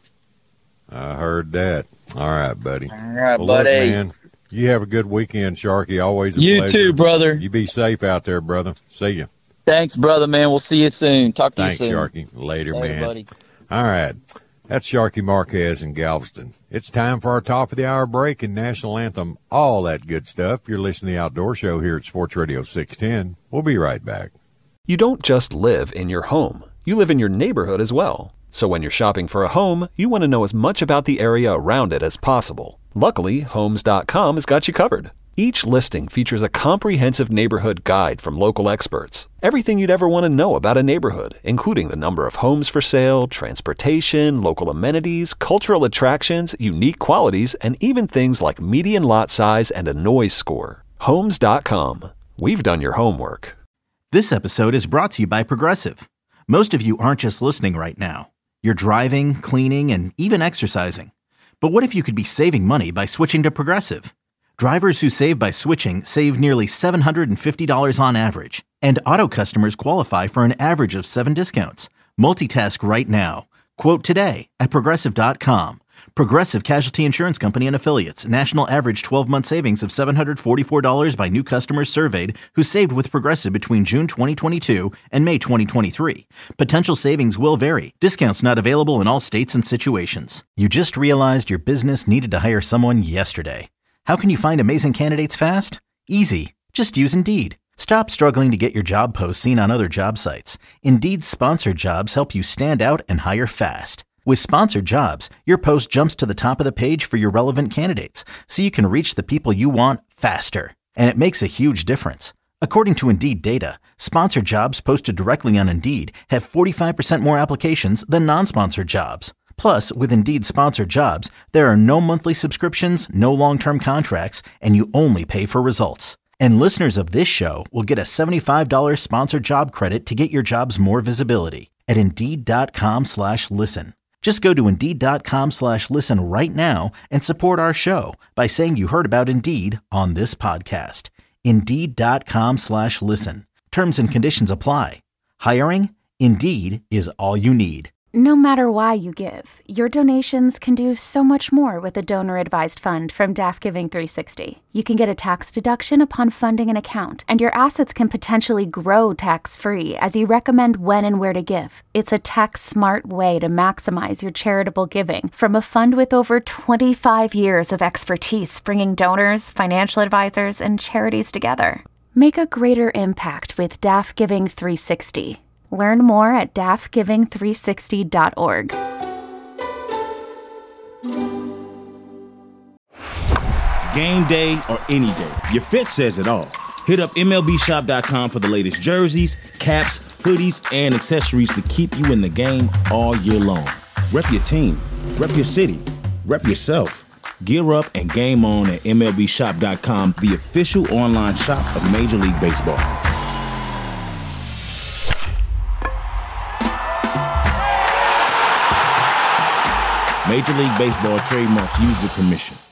I heard that. All right, buddy. All right, well, buddy. Look, man, you have a good weekend, Sharky. Always a you pleasure. You too, brother. You be safe out there, brother. See you. Thanks, brother, man. We'll see you soon. Talk to Thanks, you soon. Sharky. Later, Later man. buddy. All right. That's Sharky Marquez in Galveston. It's time for our top of the hour break and national anthem, all that good stuff. You're listening to the Outdoor Show here at Sports Radio six ten. We'll be right back. You don't just live in your home. You live in your neighborhood as well. So when you're shopping for a home, you want to know as much about the area around it as possible. Luckily, Homes dot com has got you covered. Each listing features a comprehensive neighborhood guide from local experts. Everything you'd ever want to know about a neighborhood, including the number of homes for sale, transportation, local amenities, cultural attractions, unique qualities, and even things like median lot size and a noise score. Homes dot com. We've done your homework. This episode is brought to you by Progressive. Most of you aren't just listening right now. You're driving, cleaning, and even exercising. But what if you could be saving money by switching to Progressive? Drivers who save by switching save nearly seven hundred fifty dollars on average, and auto customers qualify for an average of seven discounts. Multitask right now. Quote today at Progressive dot com. Progressive Casualty Insurance Company and Affiliates. National average twelve-month savings of seven hundred forty-four dollars by new customers surveyed who saved with Progressive between June twenty twenty-two and May twenty twenty-three. Potential savings will vary. Discounts not available in all states and situations. You just realized your business needed to hire someone yesterday. How can you find amazing candidates fast? Easy. Just use Indeed. Stop struggling to get your job posts seen on other job sites. Indeed's sponsored jobs help you stand out and hire fast. With sponsored jobs, your post jumps to the top of the page for your relevant candidates, so you can reach the people you want faster. And it makes a huge difference. According to Indeed data, sponsored jobs posted directly on Indeed have forty-five percent more applications than non-sponsored jobs. Plus, with Indeed sponsored jobs, there are no monthly subscriptions, no long-term contracts, and you only pay for results. And listeners of this show will get a seventy-five dollars sponsored job credit to get your jobs more visibility at Indeed.com slash listen. Just go to Indeed.com slash listen right now and support our show by saying you heard about Indeed on this podcast. Indeed.com slash listen. Terms and conditions apply. Hiring? Indeed is all you need. No matter why you give, your donations can do so much more with a donor-advised fund from D A F Giving three sixty. You can get a tax deduction upon funding an account, and your assets can potentially grow tax-free as you recommend when and where to give. It's a tax-smart way to maximize your charitable giving from a fund with over twenty-five years of expertise bringing donors, financial advisors, and charities together. Make a greater impact with D A F Giving three sixty. Learn more at D A F giving three sixty dot org. Game day or any day, your fit says it all. Hit up M L B shop dot com for the latest jerseys, caps, hoodies, and accessories to keep you in the game all year long. Rep your team, rep your city, rep yourself. Gear up and game on at M L B shop dot com, the official online shop of Major League Baseball. Major League Baseball trademarks used with permission.